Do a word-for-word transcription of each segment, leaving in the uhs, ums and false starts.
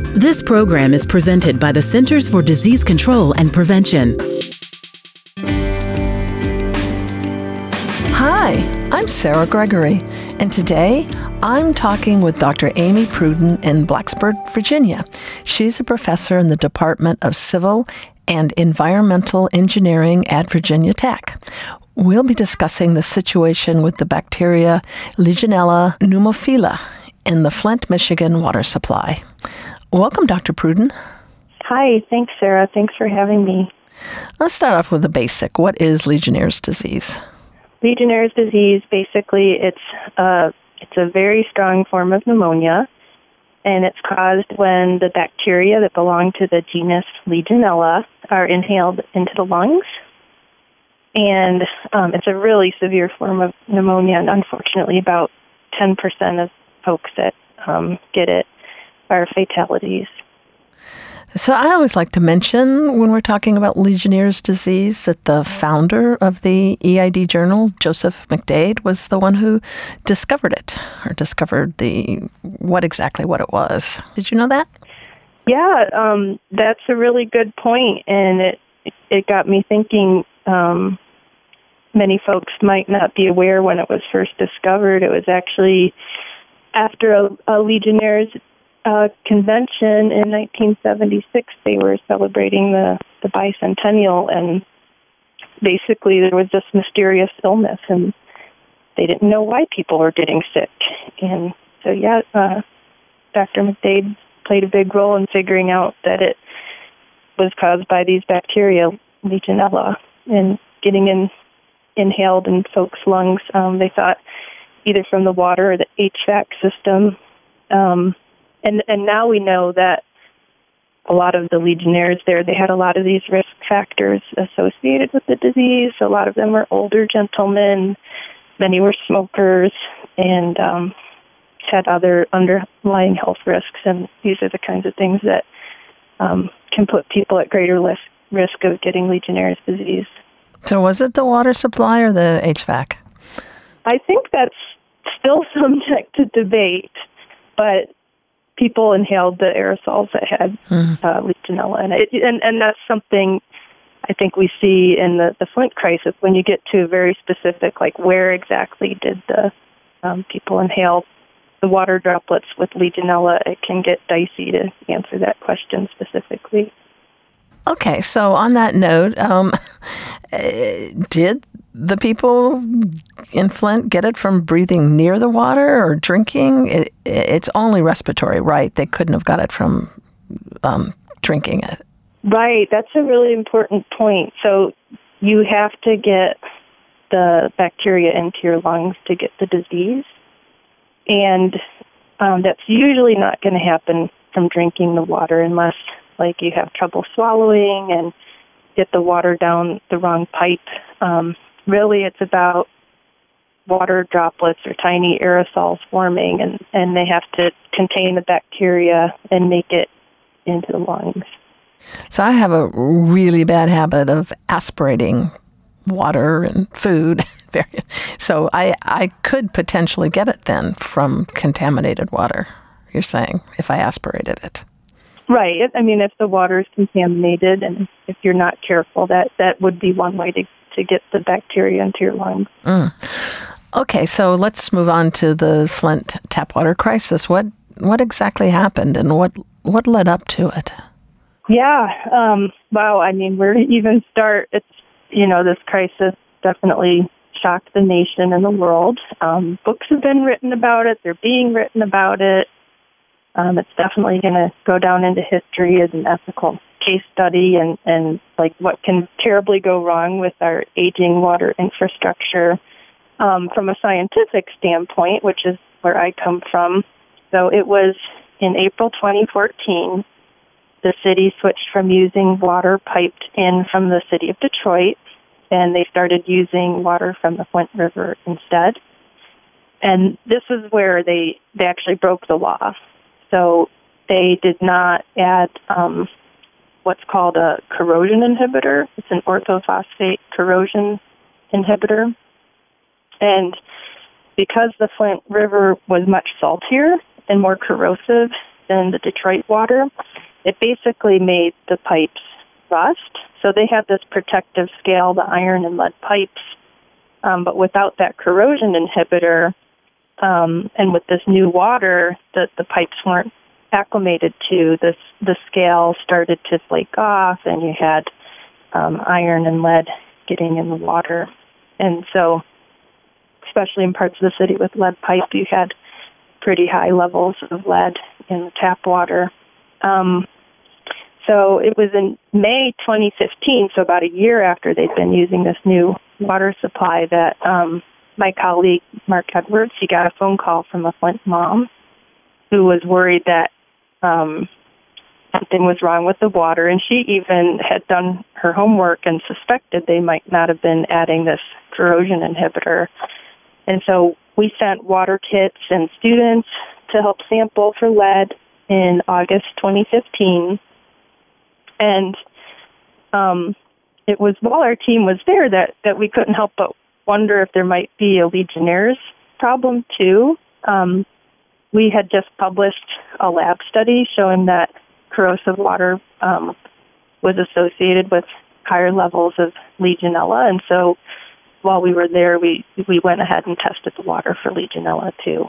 This program is presented by the Centers for Disease Control and Prevention. Hi, I'm Sarah Gregory, and today I'm talking with Doctor Amy Pruden in Blacksburg, Virginia. She's a professor in the Department of Civil and Environmental Engineering at Virginia Tech. We'll be discussing the situation with the bacteria Legionella pneumophila in the Flint, Michigan water supply. Welcome, Doctor Pruden. Hi, thanks, Sarah. Thanks for having me. Let's start off with the basic. What is Legionnaire's disease? Legionnaire's disease, basically, it's a, it's a very strong form of pneumonia, and it's caused when the bacteria that belong to the genus Legionella are inhaled into the lungs. And um, it's a really severe form of pneumonia, and unfortunately, about ten percent of folks that um, get it are fatalities. So I always like to mention when we're talking about Legionnaire's disease that the founder of the E I D journal, Joseph McDade, was the one who discovered it, or discovered the what exactly what it was. Did you know that? Yeah, um, that's a really good point, and it it got me thinking. Um, many folks might not be aware when it was first discovered. It was actually after a, a Legionnaire's Uh, convention in nineteen seventy-six. They were celebrating the, the bicentennial, and basically there was this mysterious illness, and they didn't know why people were getting sick. And so, yeah, uh, Doctor McDade played a big role in figuring out that it was caused by these bacteria, Legionella, and getting in, inhaled in folks' lungs. Um, they thought either from the water or the H V A C system. Um, And and now we know that a lot of the Legionnaires there, they had a lot of these risk factors associated with the disease. A lot of them were older gentlemen. Many were smokers and um, had other underlying health risks. And these are the kinds of things that um, can put people at greater risk, risk of getting Legionnaire's disease. So was it the water supply or the H V A C? I think that's still subject to debate, but people inhaled the aerosols that had mm. uh, Legionella in it. And, and that's something I think we see in the, the Flint crisis. When you get to very specific, like where exactly did the um, people inhale the water droplets with Legionella, it can get dicey to answer that question specifically. Okay, so on that note, um, did the people in Flint get it from breathing near the water or drinking? It, it's only respiratory, right? They couldn't have got it from um, drinking it. Right, that's a really important point. So you have to get the bacteria into your lungs to get the disease, and um, that's usually not going to happen from drinking the water unless like you have trouble swallowing and get the water down the wrong pipe. Um, really, it's about water droplets or tiny aerosols forming, and, and they have to contain the bacteria and make it into the lungs. So I have a really bad habit of aspirating water and food. So I, I could potentially get it then from contaminated water, you're saying, if I aspirated it. Right. I mean, if the water is contaminated and if you're not careful, that, that would be one way to, to get the bacteria into your lungs. Mm. Okay, so let's move on to the Flint tap water crisis. What what exactly happened and what what led up to it? Yeah. Um, wow. I mean, where to even start? It's, you know, this crisis definitely shocked the nation and the world. Um, books have been written about it. They're being written about it. Um, it's definitely going to go down into history as an ethical case study and, and like what can terribly go wrong with our aging water infrastructure um, from a scientific standpoint, which is where I come from. So it was in April twenty fourteen, the city switched from using water piped in from the city of Detroit, and they started using water from the Flint River instead. And this is where they, they actually broke the law. So they did not add um, what's called a corrosion inhibitor. It's an orthophosphate corrosion inhibitor. And because the Flint River was much saltier and more corrosive, in the Detroit water, it basically made the pipes rust. So they have this protective scale, the iron and lead pipes, um, but without that corrosion inhibitor, um, and with this new water that the pipes weren't acclimated to, this the scale started to flake off, and you had um, iron and lead getting in the water. And so, especially in parts of the city with lead pipe, you had pretty high levels of lead in the tap water. Um, so it was in May twenty fifteen, so about a year after they'd been using this new water supply, that um, my colleague, Mark Edwards, he got a phone call from a Flint mom who was worried that um, something was wrong with the water, and she even had done her homework and suspected they might not have been adding this corrosion inhibitor. And so we sent water kits and students to help sample for lead in August twenty fifteen. And um, it was while our team was there that, that we couldn't help but wonder if there might be a Legionnaire's problem too. Um, we had just published a lab study showing that corrosive water um, was associated with higher levels of Legionella, and so while we were there, we, we went ahead and tested the water for Legionella too.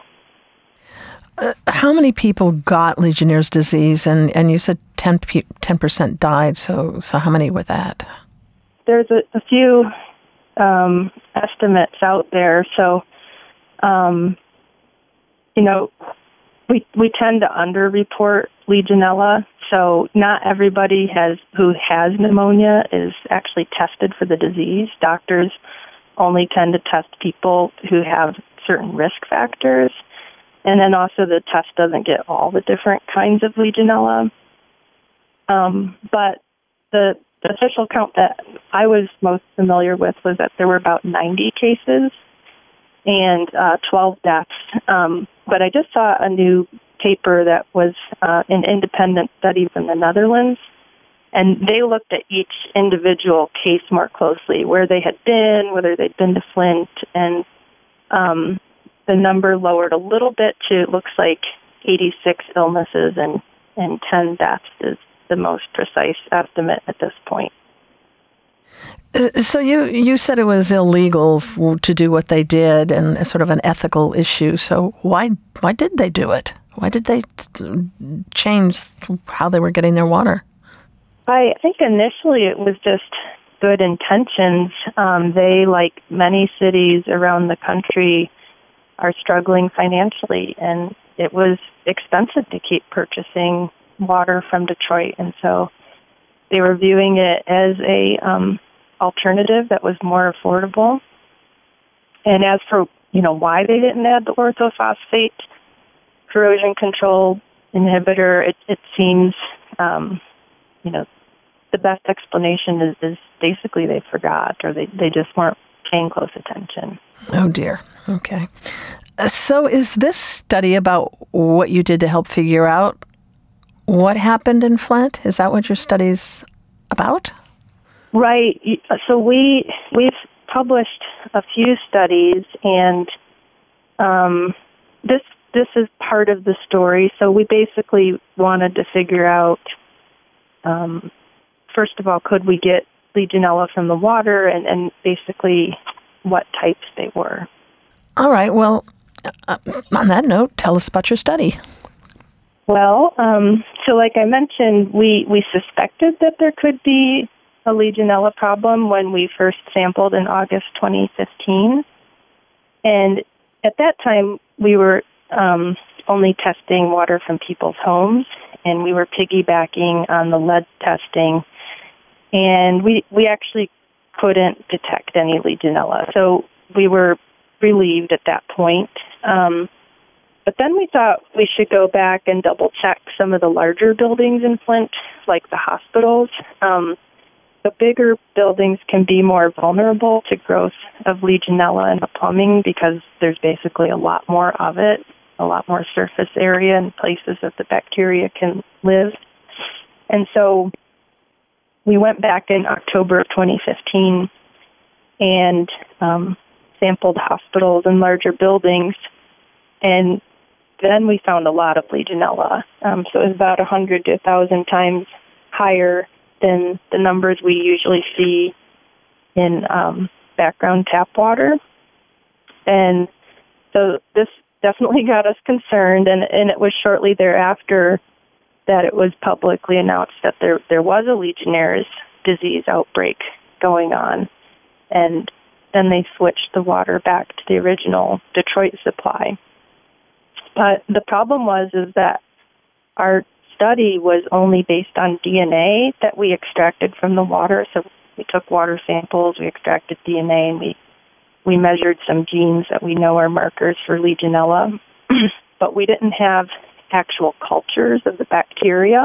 Uh, how many people got Legionnaire's disease? And, and you said ten percent died, so so how many were that? There's a, a few um, estimates out there. So, um, you know, we we tend to underreport Legionella. So not everybody has who has pneumonia is actually tested for the disease. Doctors only tend to test people who have certain risk factors. And then also the test doesn't get all the different kinds of Legionella. Um, but the, the official count that I was most familiar with was that there were about ninety cases and uh, twelve deaths. Um, but I just saw a new paper that was uh, an independent study from the Netherlands, and they looked at each individual case more closely, where they had been, whether they'd been to Flint, and um, the number lowered a little bit to, it looks like, eighty-six illnesses and, and ten deaths is the most precise estimate at this point. So you, you said it was illegal to do what they did and sort of an ethical issue. So why why did they do it? Why did they change how they were getting their water? I think initially it was just good intentions. Um, they, like many cities around the country, are struggling financially, and it was expensive to keep purchasing water from Detroit, and so they were viewing it as a um, alternative that was more affordable. And as for, you know, why they didn't add the orthophosphate corrosion control inhibitor, it, it seems, um, you know, the best explanation is, is basically they forgot, or they, they just weren't paying close attention. Oh, dear. Okay. Uh, so is this study about what you did to help figure out what happened in Flint? Is that what your study's about? Right. So we, we've published a few studies, and um, this this is part of the story. So we basically wanted to figure out, um, first of all, could we get Legionella from the water, and, and basically what types they were. All right. Well, uh, on that note, tell us about your study. Well, um, so like I mentioned, we, we suspected that there could be a Legionella problem when we first sampled in August twenty fifteen. And at that time, we were um, only testing water from people's homes, and we were piggybacking on the lead testing. And we we actually couldn't detect any Legionella. So we were relieved at that point. Um, but then we thought we should go back and double-check some of the larger buildings in Flint, like the hospitals. Um, the bigger buildings can be more vulnerable to growth of Legionella in the plumbing because there's basically a lot more of it, a lot more surface area and places that the bacteria can live. And so we went back in October of twenty fifteen and um, sampled hospitals and larger buildings, and then we found a lot of Legionella. Um, so it was about one hundred to one thousand times higher than the numbers we usually see in um, background tap water. And so this definitely got us concerned, and, and it was shortly thereafter that it was publicly announced that there, there was a Legionnaire's disease outbreak going on. And then they switched the water back to the original Detroit supply. But the problem was is that our study was only based on D N A that we extracted from the water. So we took water samples, we extracted D N A, and we, we measured some genes that we know are markers for Legionella. But we didn't have actual cultures of the bacteria.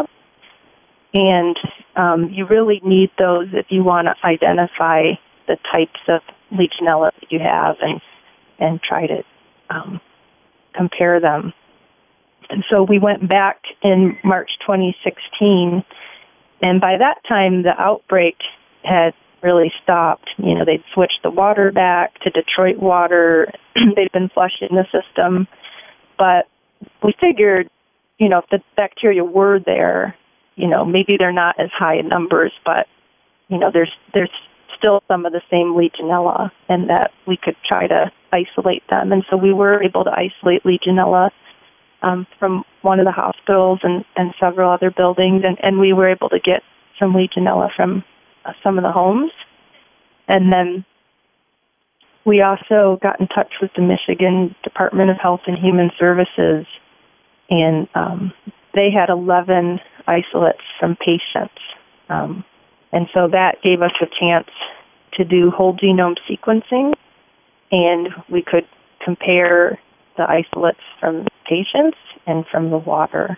And um, you really need those if you want to identify the types of Legionella that you have and, and try to um, compare them. And so we went back in March twenty sixteen, and by that time the outbreak had really stopped. You know, they'd switched the water back to Detroit water. They'd been flushing the system. But we figured, you know, if the bacteria were there, you know, maybe they're not as high in numbers, but, you know, there's there's still some of the same Legionella, and that we could try to isolate them. And so we were able to isolate Legionella um, from one of the hospitals and, and several other buildings, and, and we were able to get some Legionella from uh, some of the homes. And then we also got in touch with the Michigan Department of Health and Human Services, and um, they had eleven isolates from patients. Um, and so that gave us a chance to do whole genome sequencing, and we could compare the isolates from patients and from the water.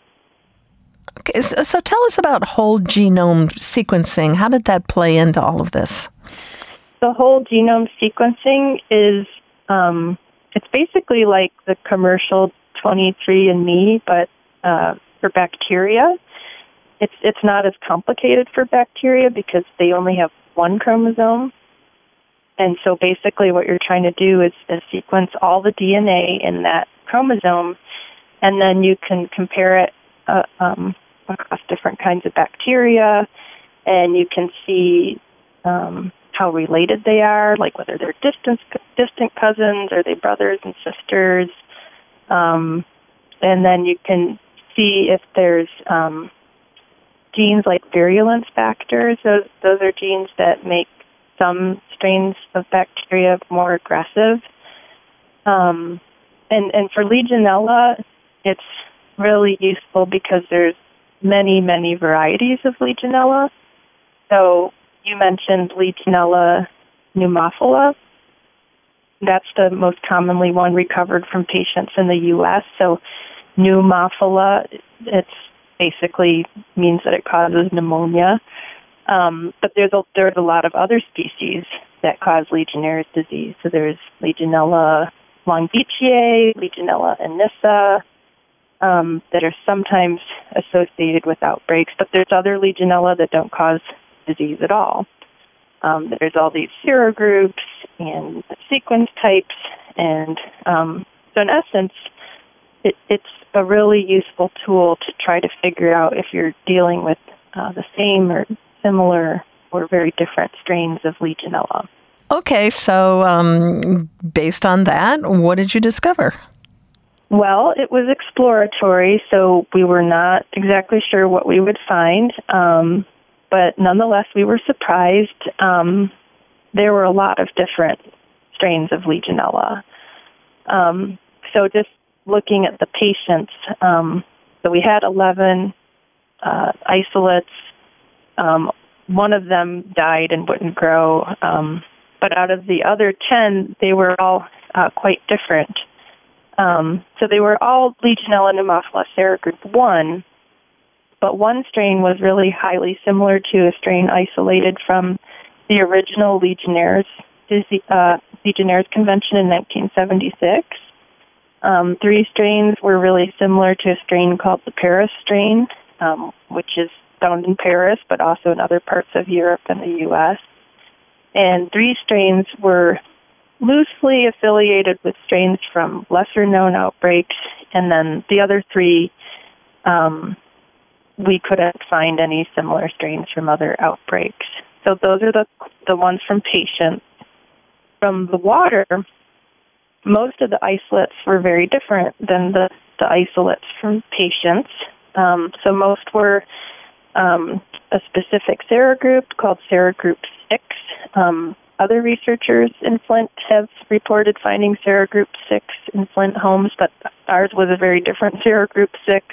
Okay, so, so tell us about whole genome sequencing. How did that play into all of this? The whole genome sequencing is, um, it's basically like the commercial twenty-three and me, but uh, for bacteria. It's it's not as complicated for bacteria because they only have one chromosome. And so basically what you're trying to do is, is sequence all the D N A in that chromosome, and then you can compare it uh, um, across different kinds of bacteria, and you can see um, how related they are, like whether they're distant, distant cousins, or they brothers and sisters. Um, and then you can see if there's um, genes like virulence factors. Those, those are genes that make some strains of bacteria more aggressive. Um, and, and for Legionella, it's really useful because there's many, many varieties of Legionella. So you mentioned Legionella pneumophila. That's the most commonly one recovered from patients in the U S. So pneumophila, it's basically means that it causes pneumonia. Um, but there's a, there's a lot of other species that cause Legionnaire's disease. So there's Legionella longithiae, Legionella anissa, um, that are sometimes associated with outbreaks. But there's other Legionella that don't cause disease at all. Um, there's all these serogroups and sequence types, and um, so in essence, it, it's a really useful tool to try to figure out if you're dealing with uh, the same or similar or very different strains of Legionella. Okay, so um, based on that, what did you discover? Well, it was exploratory, so we were not exactly sure what we would find. Um, But nonetheless, we were surprised. Um, there were a lot of different strains of Legionella. Um, so just looking at the patients, um, so we had eleven uh, isolates. Um, one of them died and wouldn't grow. Um, but out of the other ten, they were all uh, quite different. Um, so they were all Legionella pneumophila serogroup one. But one strain was really highly similar to a strain isolated from the original Legionnaire's, uh, Legionnaire's Convention in nineteen seventy-six. Um, three strains were really similar to a strain called the Paris strain, um, which is found in Paris, but also in other parts of Europe and the U S. And three strains were loosely affiliated with strains from lesser-known outbreaks and then the other three, um, we couldn't find any similar strains from other outbreaks. So those are the the ones from patients. From the water, most of the isolates were very different than the, the isolates from patients. Um, so most were um, a specific serogroup called serogroup six. Um, other researchers in Flint have reported finding serogroup six in Flint homes, but ours was a very different serogroup six.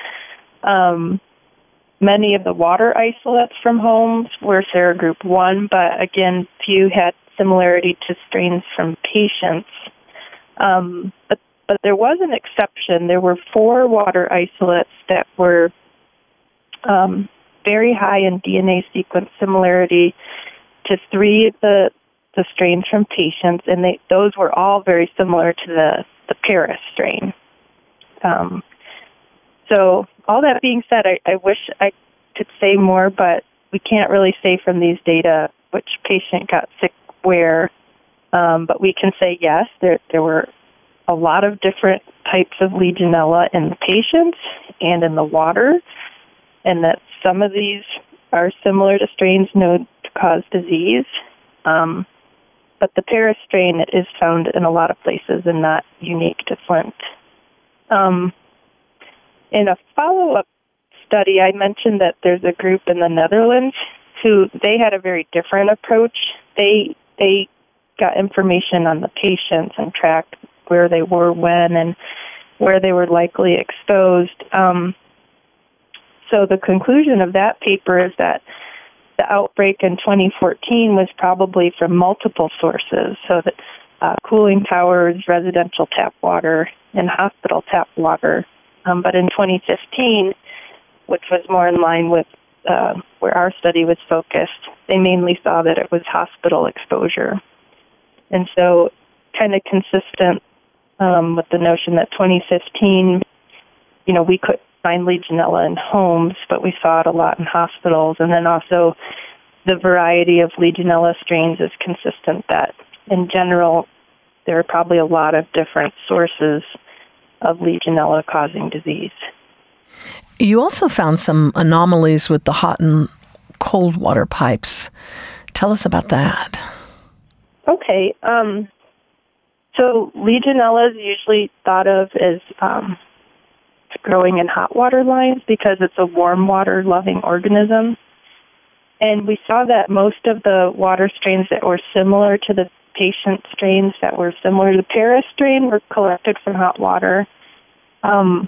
Um, many of the water isolates from homes were serogroup one, but again, few had similarity to strains from patients. Um, but, but there was an exception. There were four water isolates that were um, very high in D N A sequence similarity to three of the, the strains from patients, and they, those were all very similar to the, the Paris strain. Um, so all that being said, I, I wish I could say more, but we can't really say from these data which patient got sick where, um, but we can say yes, there there were a lot of different types of Legionella in the patients and in the water, and that some of these are similar to strains known to cause disease. Um, but the Paris strain is found in a lot of places and not unique to Flint. Um, in a follow-up study, I mentioned that there's a group in the Netherlands who they had a very different approach. They they got information on the patients and tracked where they were when and where they were likely exposed. Um, so the conclusion of that paper is that the outbreak in twenty fourteen was probably from multiple sources, so that uh, cooling towers, residential tap water, and hospital tap water. Um, but in twenty fifteen, which was more in line with uh, where our study was focused, they mainly saw that it was hospital exposure. And so kind of consistent um, with the notion that twenty fifteen, you know, we could find Legionella in homes, but we saw it a lot in hospitals. And then also the variety of Legionella strains is consistent that in general there are probably a lot of different sources of Legionella causing disease. You also found some anomalies with the hot and cold water pipes. Tell us about that. Okay. Um, so Legionella is usually thought of as um, growing in hot water lines because it's a warm water loving organism. And we saw that most of the water strains that were similar to the patient strains that were similar to the Paris strain were collected from hot water. Um,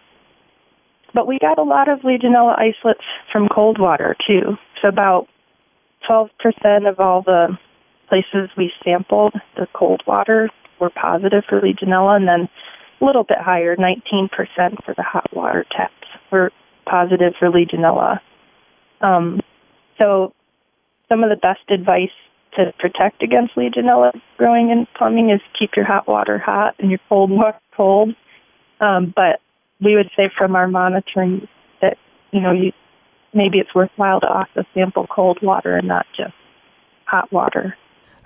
but we got a lot of Legionella isolates from cold water, too. So about twelve percent of all the places we sampled, the cold water, were positive for Legionella, and then a little bit higher, nineteen percent for the hot water taps were positive for Legionella. Um, so some of the best advice to protect against Legionella growing in plumbing is keep your hot water hot and your cold water cold. Um, but we would say from our monitoring that, you know, you, maybe it's worthwhile to also sample cold water and not just hot water.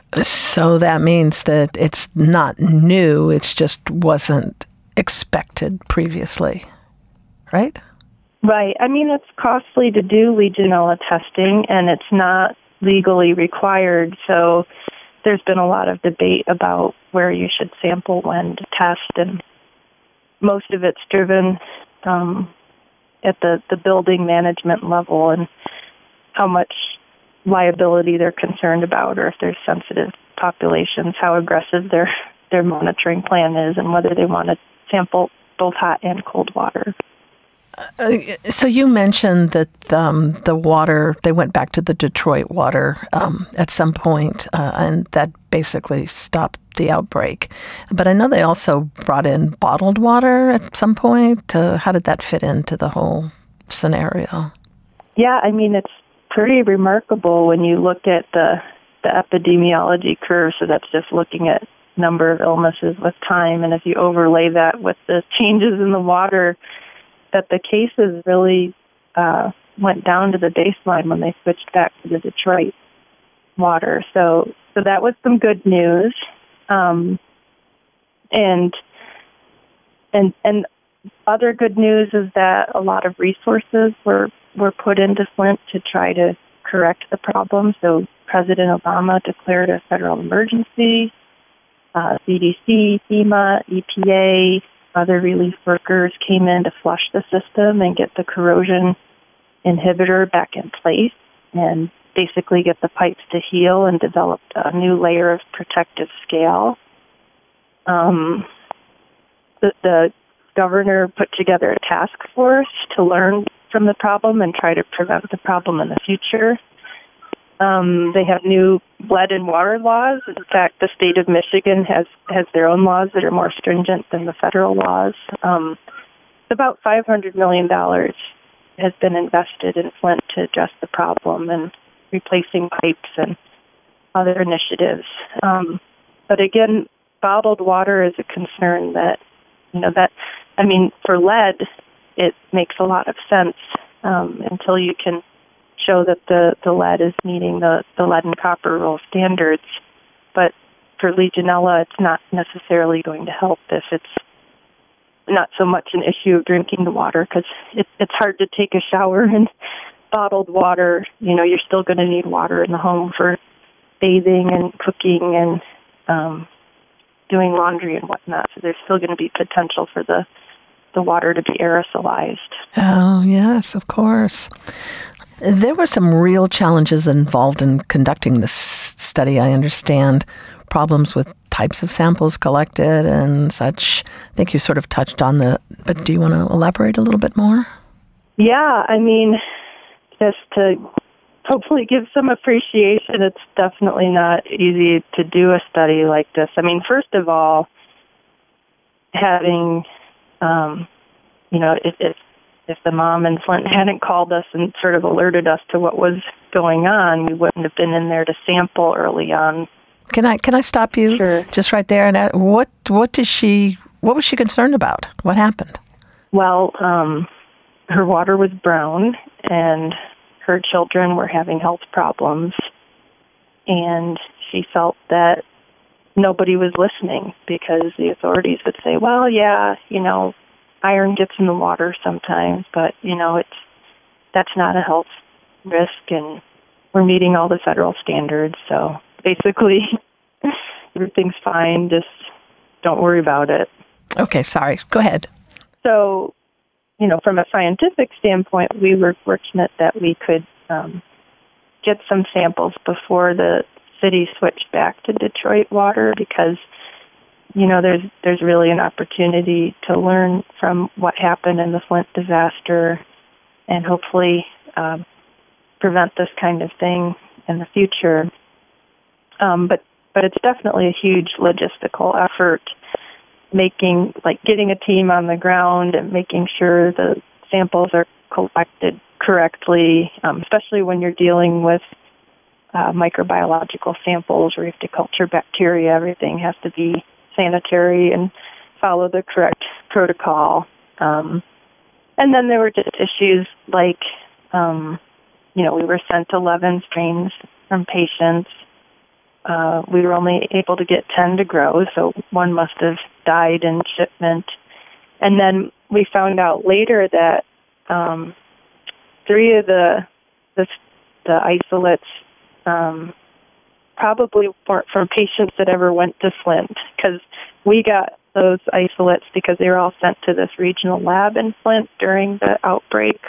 So that means that it's not new, it's just wasn't expected previously, right? Right. I mean, it's costly to do Legionella testing, and it's not legally required, so there's been a lot of debate about where you should sample when to test, and most of it's driven um, at the, the building management level and how much liability they're concerned about, or if there's sensitive populations, how aggressive their, their monitoring plan is, and whether they want to sample both hot and cold water. Uh, so you mentioned that um, the water, they went back to the Detroit water um, at some point, uh, and that basically stopped the outbreak. But I know they also brought in bottled water at some point. Uh, how did that fit into the whole scenario? Yeah, I mean, it's pretty remarkable when you look at the, the epidemiology curve, so that's just looking at number of illnesses with time, and if you overlay that with the changes in the water, that the cases really uh, went down to the baseline when they switched back to the Detroit water. So, so that was some good news. Um, and and and other good news is that a lot of resources were, were put into Flint to try to correct the problem. So President Obama declared a federal emergency. Uh, C D C, FEMA, E P A, other relief workers came in to flush the system and get the corrosion inhibitor back in place and basically get the pipes to heal and develop a new layer of protective scale. Um, the, the governor put together a task force to learn from the problem and try to prevent the problem in the future. Um, they have new lead and water laws. In fact, the state of Michigan has, has their own laws that are more stringent than the federal laws. Um, about five hundred million dollars has been invested in Flint to address the problem and replacing pipes and other initiatives. Um, but again, bottled water is a concern that, you know, that, I mean, for lead, it makes a lot of sense um, until you can show that the, the lead is meeting the, the lead and copper rule standards. But for Legionella, it's not necessarily going to help if it's not so much an issue of drinking the water, because it, it's hard to take a shower in bottled water. You know, you're still going to need water in the home for bathing and cooking and um, doing laundry and whatnot. So there's still going to be potential for the, the water to be aerosolized. Oh, yes, of course. There were some real challenges involved in conducting this study, I understand. Problems with types of samples collected and such. I think you sort of touched on the, but do you want to elaborate a little bit more? Yeah, I mean, just to hopefully give some appreciation, it's definitely not easy to do a study like this. I mean, first of all, having, um, you know, if, if if the mom in Flint hadn't called us and sort of alerted us to what was going on, we wouldn't have been in there to sample early on. Can I can I stop you Sure. just right there? And ask, what what did she what was she concerned about? What happened? Well, um, her water was brown, and her children were having health problems, and she felt that nobody was listening because the authorities would say, "Well, yeah, you know, iron gets in the water sometimes, but you know, it's that's not a health risk, and we're meeting all the federal standards, so." Basically, everything's fine. Just don't worry about it. Okay, sorry. Go ahead. So, you know, from a scientific standpoint, we were fortunate that we could um, get some samples before the city switched back to Detroit water because, you know, there's there's really an opportunity to learn from what happened in the Flint disaster and hopefully um, prevent this kind of thing in the future. Um, but, but it's definitely a huge logistical effort, making, like getting a team on the ground and making sure the samples are collected correctly, um, especially when you're dealing with uh, microbiological samples where you have to culture bacteria. Everything has to be sanitary and follow the correct protocol. Um, and then there were just issues like, um, you know, we were sent eleven strains from patients. Uh, we were only able to get ten to grow, so one must have died in shipment. And then we found out later that um, three of the the, the isolates um, probably weren't from patients that ever went to Flint, because we got those isolates because they were all sent to this regional lab in Flint during the outbreak.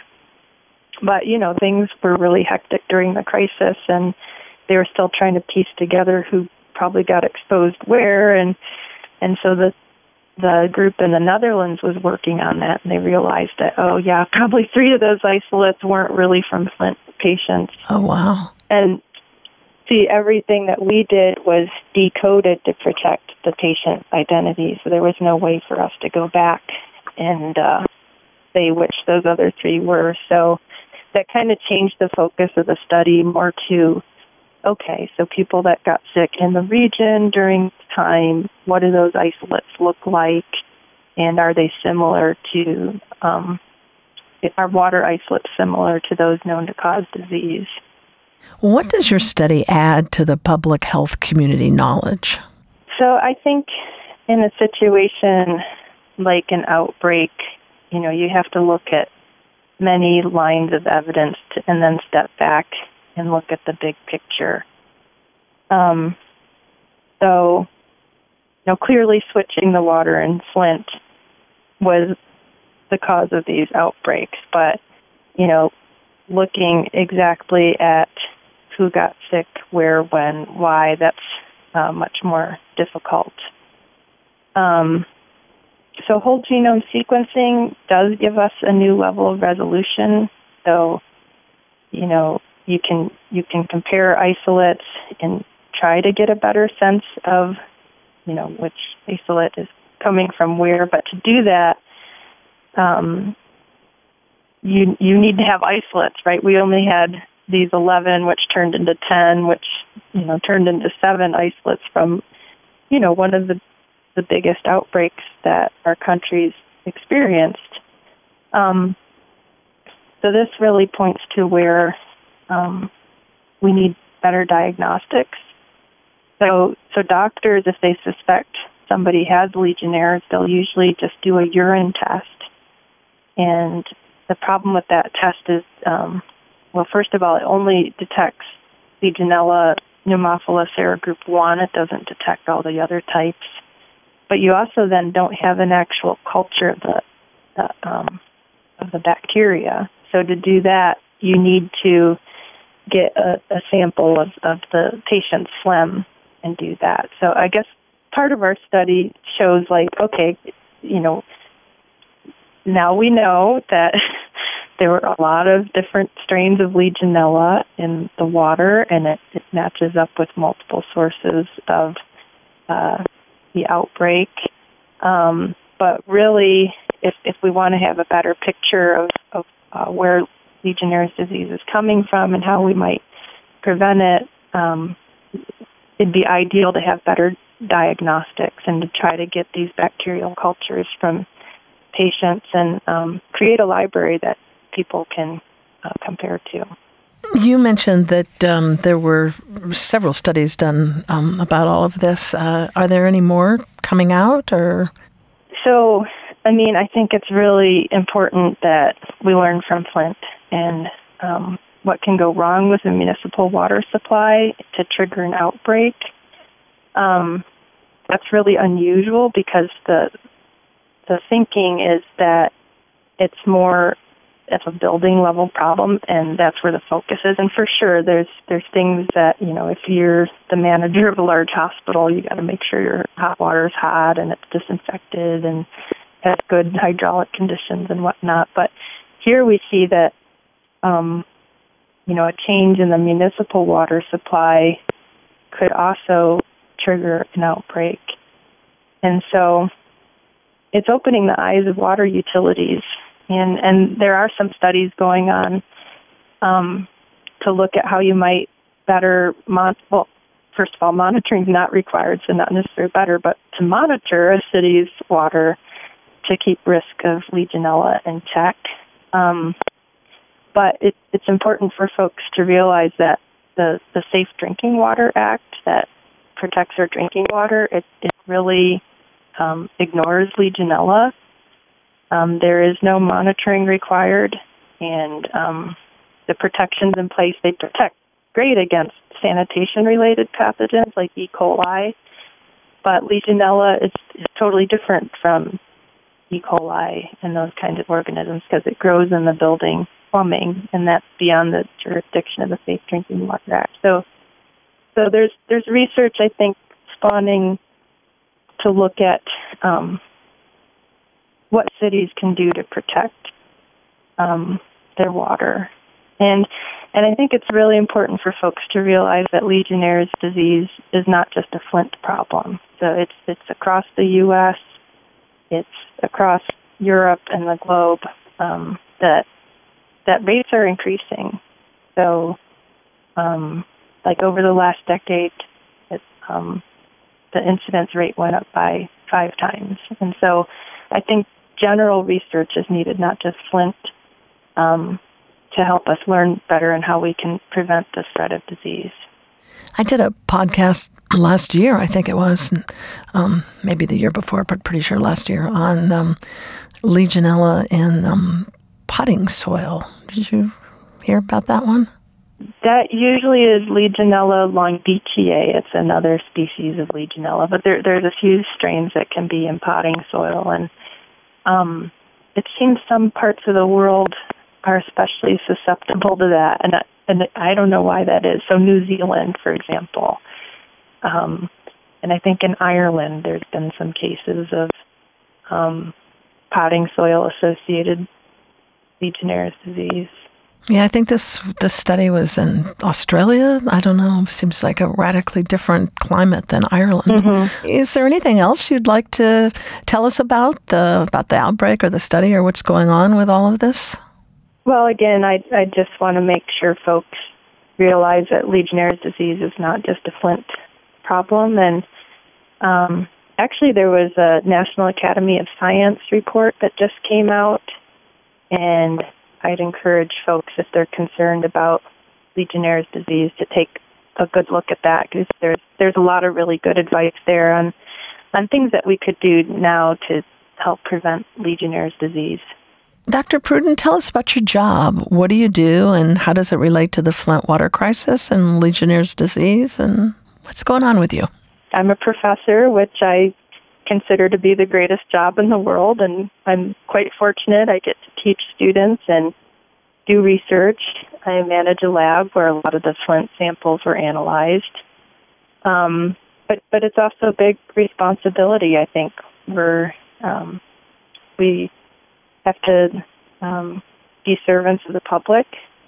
But, you know, things were really hectic during the crisis, and they were still trying to piece together who probably got exposed where, and and so the the group in the Netherlands was working on that, and they realized that, oh, yeah, probably three of those isolates weren't really from Flint patients. Oh, wow. And see, everything that we did was decoded to protect the patient identity, so there was no way for us to go back and uh, say which those other three were. So that kind of changed the focus of the study more to, okay, so people that got sick in the region during time, what do those isolates look like, and are they similar to, um, are water isolates similar to those known to cause disease? What does your study add to the public health community knowledge? So I think in a situation like an outbreak, you know, you have to look at many lines of evidence to, and then step back and look at the big picture. Um, so, you know, clearly switching the water in Flint was the cause of these outbreaks, but, you know, looking exactly at who got sick, where, when, why, that's uh, much more difficult. Um, so whole genome sequencing does give us a new level of resolution. So, you know, you can you can compare isolates and try to get a better sense of, you know, which isolate is coming from where. But to do that, um, you you need to have isolates, right? We only had these eleven, which turned into ten, which, you know, turned into seven isolates from, you know, one of the, the biggest outbreaks that our country's experienced. Um, so this really points to where um, we need better diagnostics. So, so doctors, if they suspect somebody has Legionnaires, they'll usually just do a urine test. And the problem with that test is, um, well, first of all, it only detects Legionella pneumophila serogroup one. It doesn't detect all the other types. But you also then don't have an actual culture of the, the um, of the bacteria. So to do that, you need to get a, a sample of, of the patient's phlegm and do that. So I guess part of our study shows, like, okay, you know, now we know that there were a lot of different strains of Legionella in the water, and it, it matches up with multiple sources of uh, the outbreak. Um, but really, if, if we want to have a better picture of, of uh, where Legionnaire's disease is coming from and how we might prevent it, um, it'd be ideal to have better diagnostics and to try to get these bacterial cultures from patients and um, create a library that people can uh, compare to. You mentioned that um, there were several studies done um, about all of this. Uh, are there any more coming out, or? So, I mean, I think it's really important that we learn from Flint and um, what can go wrong with a municipal water supply to trigger an outbreak. Um, that's really unusual because the the thinking is that it's more of a building level problem, and that's where the focus is. And for sure, there's there's things that, you know, if you're the manager of a large hospital, you got to make sure your hot water is hot and it's disinfected and has good hydraulic conditions and whatnot. But here we see that, um, you know, a change in the municipal water supply could also trigger an outbreak. And so it's opening the eyes of water utilities. And, and there are some studies going on um, to look at how you might better, mon- well, first of all, monitoring is not required, so not necessarily better, but to monitor a city's water to keep risk of Legionella in check. Um, but it, it's important for folks to realize that the, the Safe Drinking Water Act that protects our drinking water, it, it really um, ignores Legionella. Um, there is no monitoring required, and um, the protections in place, they protect great against sanitation-related pathogens like E. coli, but Legionella is, is totally different from E. coli and those kinds of organisms because it grows in the building plumbing, and that's beyond the jurisdiction of the Safe Drinking Water Act. So, so there's there's research, I think, spawning to look at um, what cities can do to protect um, their water. And and I think it's really important for folks to realize that Legionnaire's disease is not just a Flint problem. So it's it's across the U S, it's across Europe and the globe, um, that that rates are increasing. So, um, like over the last decade, it, um, the incidence rate went up by five times. And so I think general research is needed, not just Flint, um, to help us learn better and how we can prevent the spread of disease. I did a podcast last year, I think it was, um, maybe the year before, but pretty sure last year, on um, Legionella in um, potting soil. Did you hear about that one? That usually is Legionella longbeachiae. It's another species of Legionella, but there, there's a few strains that can be in potting soil, and um, it seems some parts of the world are especially susceptible to that, and I, and I don't know why that is. So New Zealand, for example, um, and I think in Ireland there's been some cases of um, potting soil-associated Legionnaire's disease. Yeah, I think this this study was in Australia. I don't know. Seems like a radically different climate than Ireland. Mm-hmm. Is there anything else you'd like to tell us about the about the outbreak or the study or what's going on with all of this? Well, again, I I just want to make sure folks realize that Legionnaire's disease is not just a Flint problem. And um, actually, there was a National Academy of Science report that just came out, and I'd encourage folks, if they're concerned about Legionnaire's disease, to take a good look at that, because there's there's a lot of really good advice there on on things that we could do now to help prevent Legionnaire's disease. Doctor Pruden, tell us about your job. What do you do, and how does it relate to the Flint water crisis and Legionnaire's disease, and what's going on with you? I'm a professor, which I consider to be the greatest job in the world, and I'm quite fortunate. I get to teach students and do research. I manage a lab where a lot of the Flint samples were analyzed. Um, but but it's also a big responsibility, I think. We're, um, we have to um, be servants of the public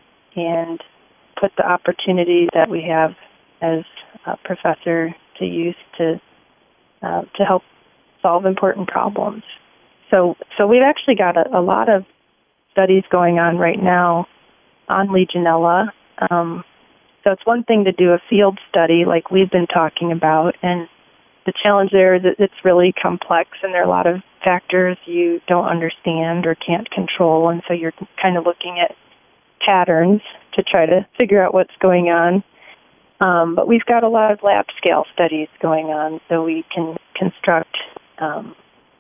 and put the opportunity that we have as a professor to use to uh, to help solve important problems. So so we've actually got a, a lot of studies going on right now on Legionella. Um, so it's one thing to do a field study like we've been talking about, and the challenge there is that it's really complex and there are a lot of factors you don't understand or can't control, and so you're kind of looking at patterns to try to figure out what's going on. Um, but we've got a lot of lab-scale studies going on, so we can construct um,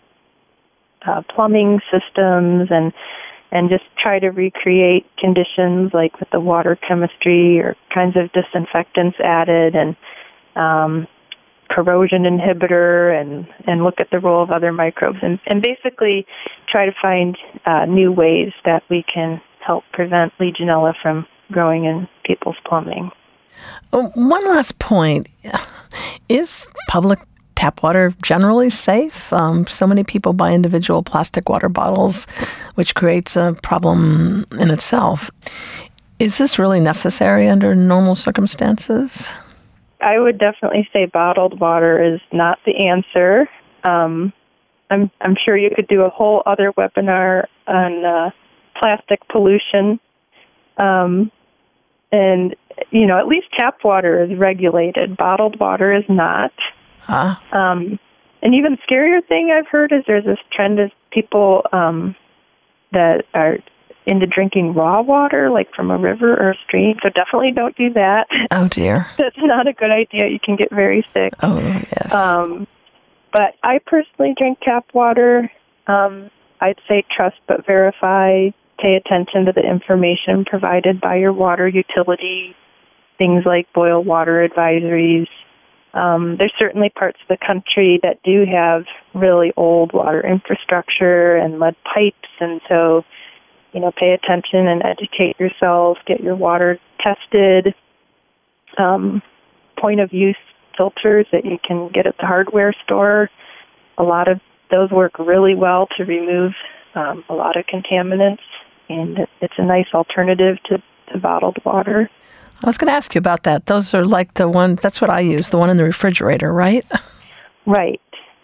uh, plumbing systems and and just try to recreate conditions like with the water chemistry or kinds of disinfectants added and um, corrosion inhibitor and, and look at the role of other microbes and, and basically try to find uh, new ways that we can help prevent Legionella from growing in people's plumbing. Oh, one last point. Is public tap water generally safe? Um, so many people buy individual plastic water bottles, which creates a problem in itself. Is this really necessary under normal circumstances? I would definitely say bottled water is not the answer. Um, I'm, I'm sure you could do a whole other webinar on uh, plastic pollution. Um, and, you know, at least tap water is regulated. Bottled water is not. Huh? Um, an even scarier thing I've heard is there's this trend of people um, that are into drinking raw water, like from a river or a stream. So definitely don't do that. Oh, dear. That's not a good idea. You can get very sick. Oh, yes. Um, but I personally drink tap water. Um, I'd say trust but verify. Pay attention to the information provided by your water utility, things like boil water advisories. Um, there's certainly parts of the country that do have really old water infrastructure and lead pipes, and so, you know, pay attention and educate yourself, get your water tested. Um, point-of-use filters that you can get at the hardware store, a lot of those work really well to remove um, a lot of contaminants, and it's a nice alternative to, to bottled water. I was going to ask you about that. Those are like the one, that's what I use, the one in the refrigerator, right? Right.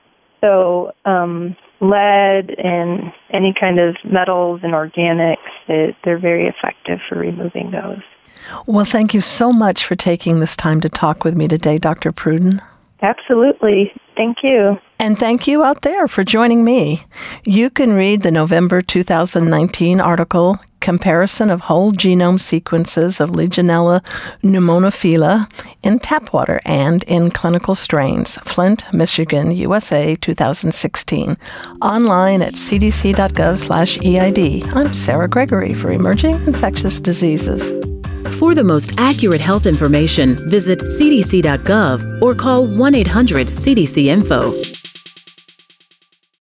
So um, lead and any kind of metals and organics, they, they're very effective for removing those. Well, thank you so much for taking this time to talk with me today, Doctor Pruden. Absolutely. Thank you. And thank you out there for joining me. You can read the November two thousand nineteen article, comparison of whole genome sequences of Legionella pneumonophila in tap water and in clinical strains. Flint, Michigan, U S A, two thousand sixteen. Online at c d c dot gov slash E I D. I'm Sarah Gregory for Emerging Infectious Diseases. For the most accurate health information, visit c d c dot gov or call one eight hundred C D C info.